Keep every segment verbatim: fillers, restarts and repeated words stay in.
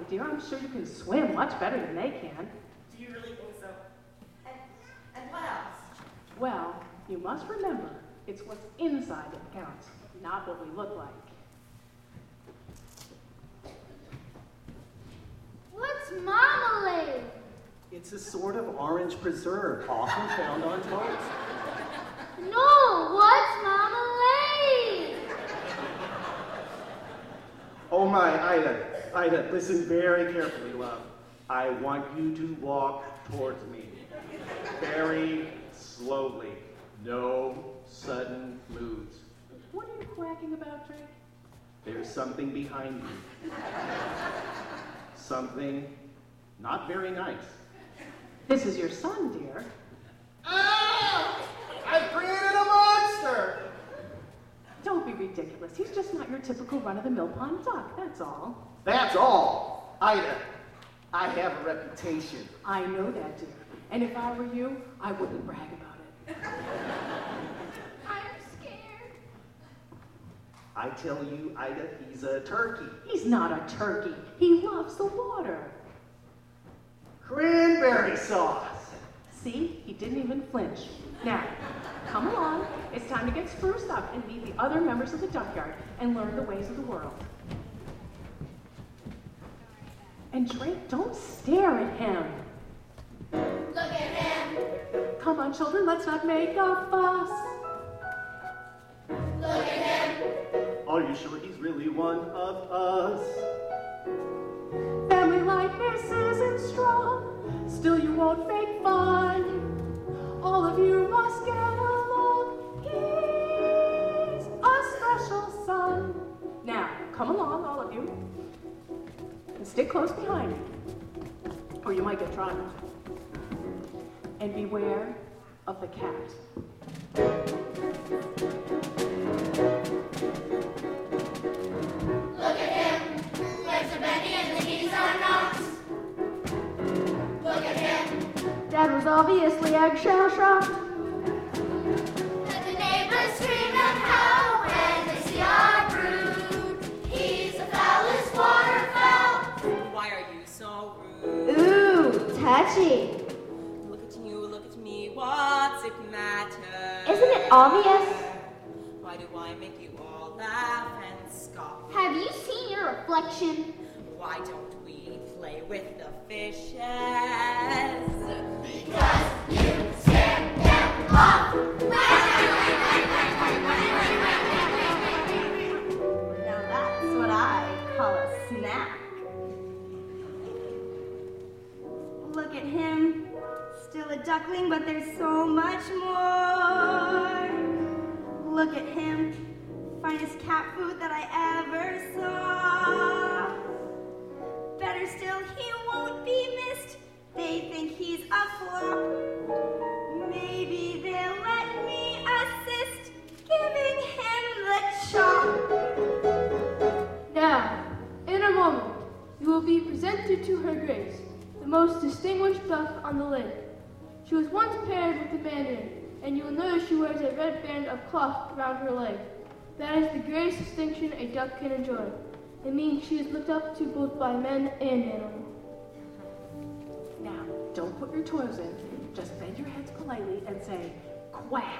dear. I'm sure you can swim much better than they can. Do you really think so? And, and what else? Well, you must remember, it's what's inside that counts, not what we look like. What's marmalade? It's a sort of orange preserve, often found on toast. No, what's marmalade? Oh my, Ida, Ida, listen very carefully, love. I want you to walk towards me. Very slowly. No sudden moves. What are you quacking about, Drake? There's something behind you. Something not very nice. This is your son, dear. Ah! I've created a monster! Don't be ridiculous. He's just not your typical run-of-the-mill pond duck, that's all. That's all. Ida, I have a reputation. I know that, dear. And if I were you, I wouldn't brag about it. I'm scared. I tell you, Ida, he's a turkey. He's not a turkey. He loves the water. Cranberry sauce. See? He didn't even flinch. Now, come along. It's time to get spruced up and meet the other members of the duckyard and learn the ways of the world. And Drake, don't stare at him. Look at him. Come on, children, let's not make a fuss. Look at him. Are you sure he's really one of us? Family likeness isn't strong, still you won't fake fun. All of you must get along. He's a special son. Now, come along, all of you, and stick close behind me, or you might get trodden. And beware of the cat. Look at him. Legs are bendy and the knees are not. Look at him. Dad was obviously eggshell shocked. Let the neighbors scream and howl when they see our brood. He's the foulest waterfowl. Why are you so rude? Ooh, touchy. Look at you, look at me, what's it matter? Isn't it obvious? Why do I make you all laugh and scoff? Have you seen your reflection? Why don't we play with the fishes? Because you scared them off. Now that's what I call a snack. Look at him. Still a duckling, but there's so much more. Look at him. Finest cat food that I ever saw. Better still, he won't be missed. They think he's a flop. Maybe they'll let me assist giving him the chop. Now, in a moment, you will be presented to Her Grace, the most distinguished duck on the lake. She was once paired with the mandarin, and you will notice she wears a red band of cloth around her leg. That is the greatest distinction a duck can enjoy. It means she is looked up to both by men and animals. Now, don't put your toes in. Just bend your heads politely and say, quack.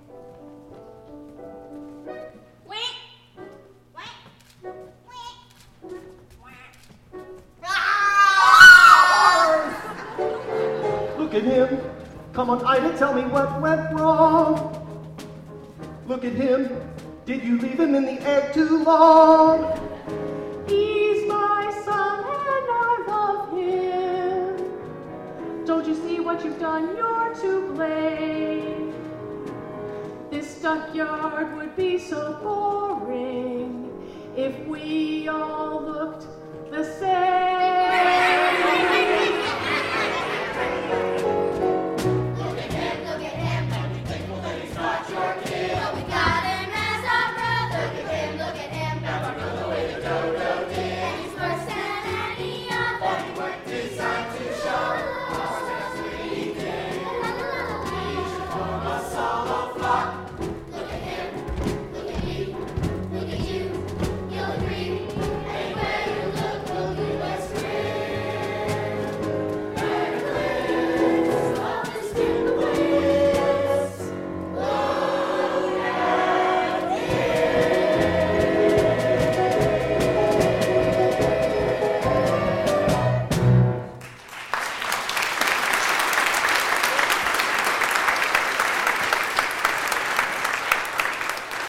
Look at him. Come on, Ida, tell me what went wrong. Look at him. Did you leave him in the egg too long? He's my son and I love him. Don't you see what you've done? You're to blame. This duckyard would be so boring if we all looked the same.